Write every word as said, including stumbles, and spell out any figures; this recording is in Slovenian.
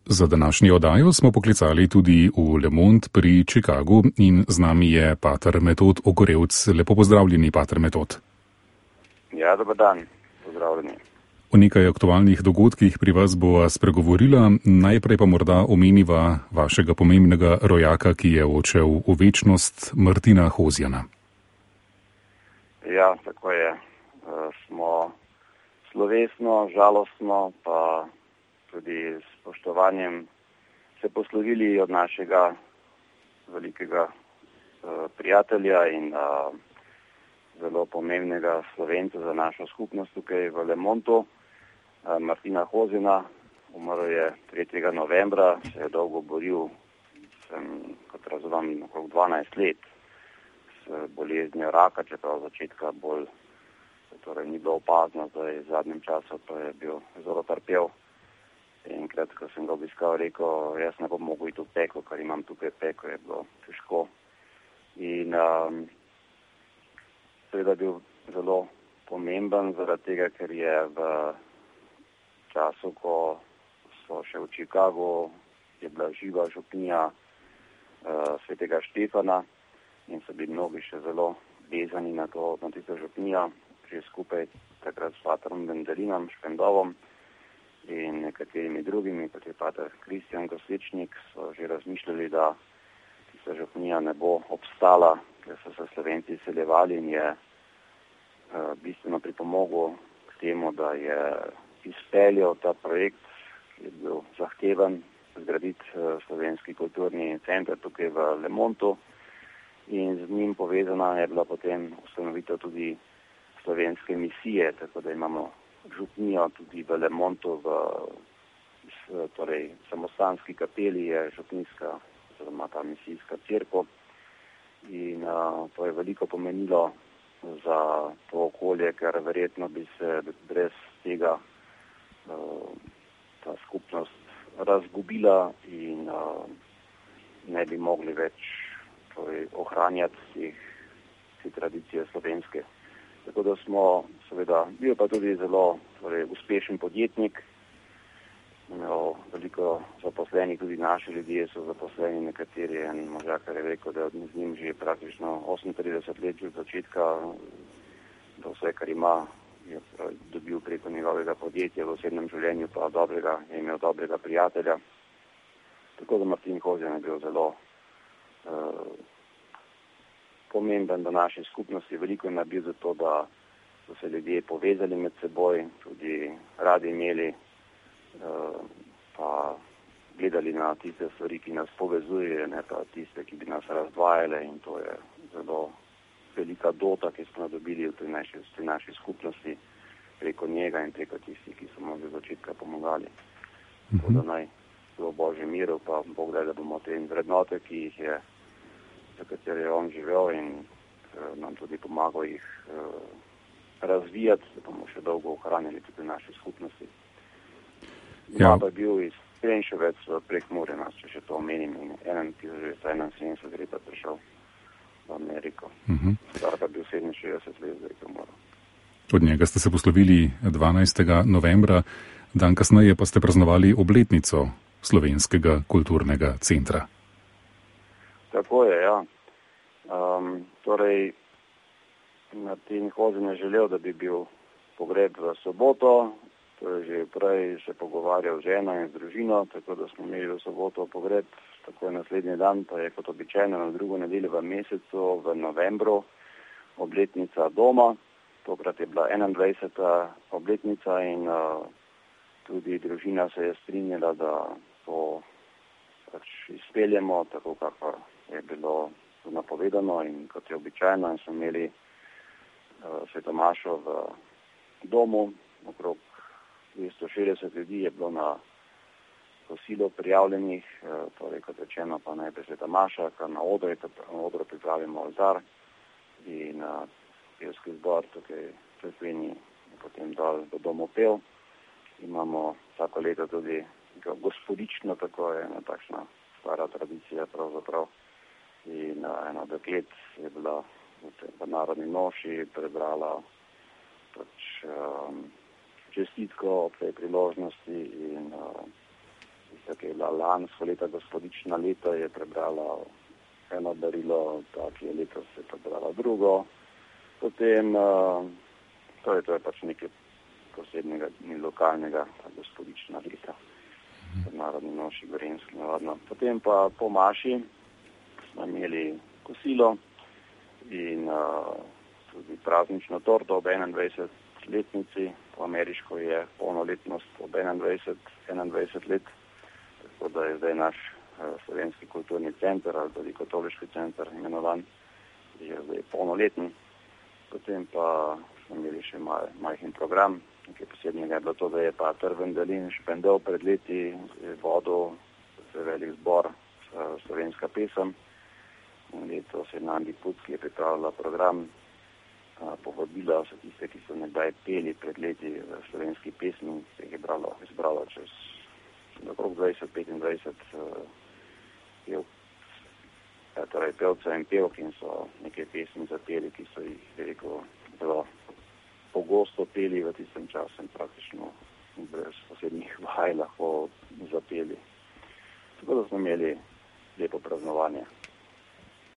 Za današnjo oddajo smo poklicali tudi v Le Monde pri Chicagu in z nami je pater Metod Ogorevc. Lepo pozdravljeni, pater Metod. Ja, dober dan. Pozdravljeni. O nekaj aktualnih dogodkih pri vas bova spregovorila. Najprej pa morda omeniva vašega pomembnega rojaka, ki je odšel v večnost, Martina Hozjana. Ja, tako je. E, smo slovesno, žalostno, pa tudi s spoštovanjem se poslovili od našega velikega uh, prijatelja in uh, zelo pomembnega Slovenca za našo skupnost tukaj v Le Mondu, uh, Martina Hozjana. Umrl je tretjega novembra, se je dolgo boril, sem, kot razumem, okrog dvanajst let s boleznijo raka, čeprav začetka bolj torej ni bilo opazno, zdaj v zadnjem času pa je bil zelo trpel. Enkrat, ko sem ga obiskal, rekel, jaz ne bom mogel iti v peko, ker imam tukaj peko, je bilo težko. In um, seveda je bil zelo pomemben zaradi tega, ker je v času, ko so še v Chicagu, je bila živa župnija uh, svetega Štefana in so bili mnogi še zelo vezani na to, na tisto župnijo, že skupaj takrat s paterom Vendelinom, Špendovom in nekaterimi drugimi, kot je pater Kristjan Gosličnik, so že razmišljali, da tista župnija ne bo obstala, ker so se Slovenci izseljevali in je uh, bistveno pripomogel k temu, da je izpeljal ta projekt, ki je bil zahteven, zgraditi uh, slovenski kulturni center tukaj v Le Mondu in z njim povezana je bila potem ustanovitev tudi slovenske misije, tako da imamo župnijo tudi v Le Mondu, v torej, samostanski kapeli je župnijska, oziroma ta misijska cerkev. In uh, to je veliko pomenilo za to okolje, ker verjetno bi se brez tega uh, ta skupnost razgubila in uh, ne bi mogli več torej, ohranjati teh, te tradicije slovenske. Tako da smo, seveda, bil pa tudi zelo torej, uspešen podjetnik, imel veliko zaposlenih, tudi naši ljudje so zaposleni, nekateri, en možakar je rekel, da je z njim že praktično osemintrideset let od začetka, da vse, kar ima, je dobil preko njegovega podjetja, v osebnem življenju pa dobrega, je imel dobrega prijatelja. Tako da Martin Hozjan je bil zelo uh, pomemben do naše skupnosti, veliko je naredil za to, da so se ljudje povezali med seboj, tudi radi imeli, uh, pa gledali na tiste stvari, ki nas povezujejo, ne pa tiste, ki bi nas razdvajale, in to je zelo velika dota, ki smo dobili v tej naši, v tej naši skupnosti preko njega in preko tistih, ki so mu že začetka pomagali. Mm-hmm. Tako da naj v Božjem miru, pa Bog da, da bomo te vrednote, ki jih je, za katere je on živel in uh, nam tudi pomagal jih uh, razvijati, da bomo še dolgo ohranili tudi naše skupnosti. Ja. Pa je bil iz Krenševec v Prekmurje, če še to omenim, in tisoč devetsto enainsedemdeset leta prišel v Ameriko. Uh-huh. Zdaj pa je bil sedeminšestdeset let, zdaj je moral. Od njega ste se poslovili dvanajstega novembra, dan kasneje pa ste praznovali obletnico Slovenskega kulturnega centra. Tako je, ja. Um, torej, Martin Hozjan je želel, da bi bil pogreb v soboto, to je že prej se pogovarjal z ženo in z družino, tako da smo imeli v soboto pogreb, tako je naslednji dan, pa je kot običajno na drugo nedeljo v mesecu, v novembru, obletnica doma. Tokrat je bila enaindvajseta obletnica in uh, tudi družina se je strinjala, da to pač izpeljemo, tako kako je bilo napovedano in kot je običajno, in smo imeli uh, svetomašo v domu, okrog dvesto šestdeset ljudi je bilo na kosilo prijavljenih, uh, torej kot rečeno pa najprej svetomaša, kar na odru, na odru pripravimo oltar in uh, pevski zbor tukaj v Cerkveni je potem dol do domu pel. Imamo vsako leto tudi gospodično, tako je ena takšna stara tradicija pravzaprav. In uh, ena deklet je bila v, v narodni noši, prebrala pač um, čestitko ob tej priložnosti in uh, tako je bila lansko leta gospodična leto, je prebrala eno darilo, tako je letos je prebrala drugo. Potem, to je, to je pač nekaj posebnega, ni lokalnega, ta gospodična leta, narodni noši, gorenjski navadno. Potem pa po maši smo imeli kosilo in uh, tudi praznično torto ob enaindvajsetletnici, po ameriško je polnoletnost ob enaindvajset let, tako da je zdaj naš uh, slovenski kulturni center ali tudi katoliški center imenovan, je zdaj polnoleten. Potem pa smo imeli še maj, majhen program, nekaj posebnega je bilo to, da je pa Trvendelin Špendel pred leti vodil velik zbor uh, slovenska pesem. Letos je Nandi Puc, ki je pripravila program, uh, povabila vse tiste, ki so nekdaj peli pred leti v slovenski pesmi, se jih je bralo, izbralo čez okrog dvajset petindvajset uh, pev, ja, torej pevcev in pevk in so nekaj pesmi zapeli, ki so jih rekel zelo pogosto peli v tistem času in praktično brez posebnih vaj lahko zapeli. Tako da smo imeli lepo praznovanje.